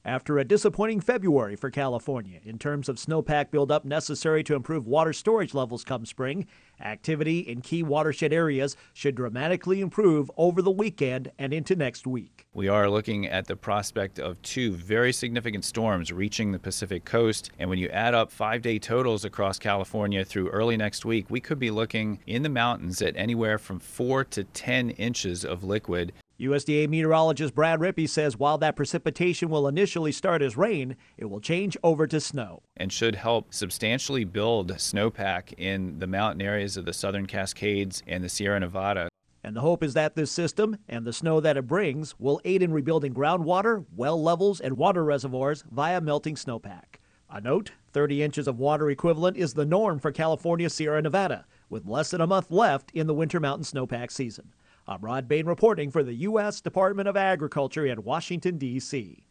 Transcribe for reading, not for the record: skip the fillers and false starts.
after a disappointing February for California in terms of snowpack buildup necessary to improve water storage levels come spring. Activity in key watershed areas should dramatically improve over the weekend and into next week. We are looking at the prospect of two very significant storms reaching the Pacific coast, and when you add up 5-day totals across California through early next week, we could be looking in the mountains at anywhere from 4 to 10 inches of liquid. USDA meteorologist Brad Rippey says while that precipitation will initially start as rain, it will change over to snow. And should help substantially build snowpack in the mountain areas of the Southern Cascades and the Sierra Nevada. And the hope is that this system and the snow that it brings will aid in rebuilding groundwater, well levels, and water reservoirs via melting snowpack. A note, 30 inches of water equivalent is the norm for California Sierra Nevada, with less than a month left in the winter mountain snowpack season. I'm Rod Bain reporting for the U.S. Department of Agriculture in Washington, D.C.